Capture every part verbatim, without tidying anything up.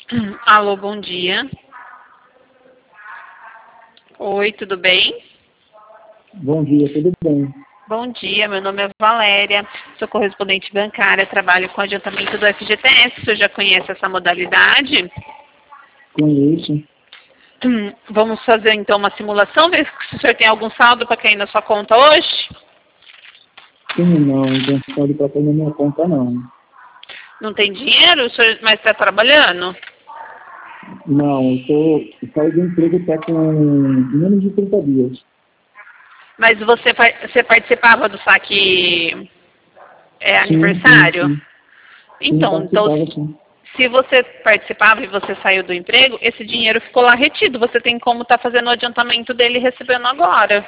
Alô, bom dia. Oi, tudo bem? Bom dia, tudo bem? Bom dia, meu nome é Valéria, sou correspondente bancária, trabalho com adiantamento do F G T S. O senhor já conhece essa modalidade? Conheço. Hum, Vamos fazer então uma simulação, ver se o senhor tem algum saldo para cair na sua conta hoje? Sim, não, não pode para na minha conta, não. Não tem dinheiro, o senhor, mas está trabalhando? Não, eu tô, eu saí do emprego até com menos de trinta dias. Mas você, par- você participava do saque é, Sim, sim, aniversário? sim. Sim, Então, então, participava, sim. se você participava e você saiu do emprego, esse dinheiro ficou lá retido. Você tem como estar fazendo o adiantamento dele e recebendo agora.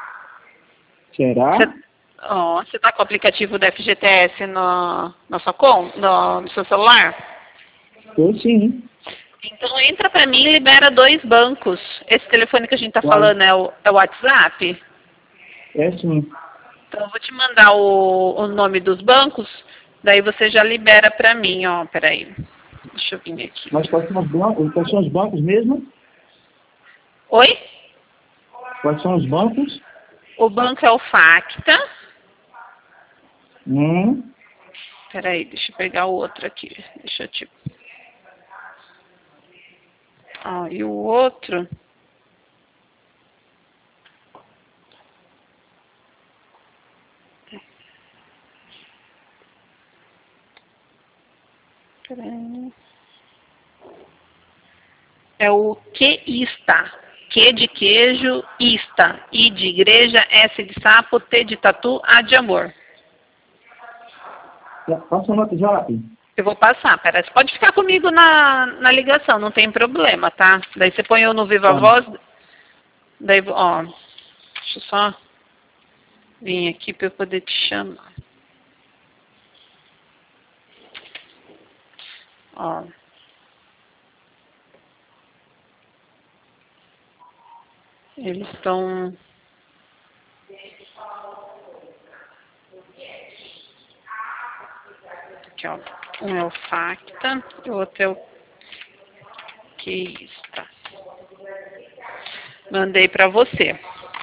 Você Será? ó, você está com o aplicativo da F G T S no, na sua con, no, no seu celular? Tô sim. Então entra para mim e libera dois bancos. Esse telefone que a gente está Qual? falando é o, é o WhatsApp? É sim. Então eu vou te mandar o, o nome dos bancos, daí você já libera para mim, ó, peraí. Deixa eu vir aqui. Mas quais são os bancos? Quais são os bancos mesmo? Oi? Quais são os bancos? O banco é o Facta. Hum, Peraí, deixa eu pegar o outro aqui. Deixa eu te... Ó, e o outro... Peraí. É o QIsta. Q de queijo, Ista. I de igreja, S de sapo, T de tatu, A de amor. passa no WhatsApp. Eu vou passar, pera. Você pode ficar comigo na, na ligação, não tem problema, tá? Daí você põe eu no Viva Tá. Voz. Daí, ó, deixa eu só vir aqui para eu poder te chamar. Ó. Eles estão... Aqui, ó. Um é o Facta e o outro é o Quista. Mandei para você.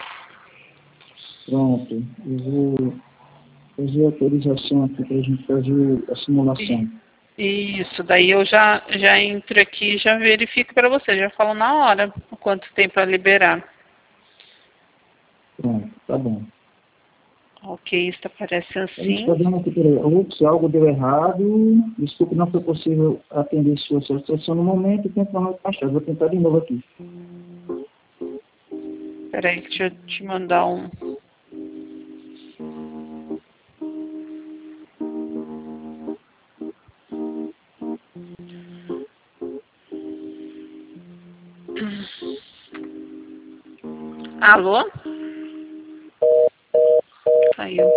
Pronto. Eu vou fazer a autorização aqui para a gente fazer a simulação. Isso, daí eu já, já entro aqui e já verifico para você. Já falo na hora o quanto tem para liberar. Pronto, tá bom. Ok, isso aparece A gente está assim. vendo aqui, peraí, ups, algo deu errado. Desculpe, não foi possível atender sua solicitação no momento. Tento mais tarde. Vou tentar de novo aqui. Peraí, deixa eu te mandar um... Alô? Saiu.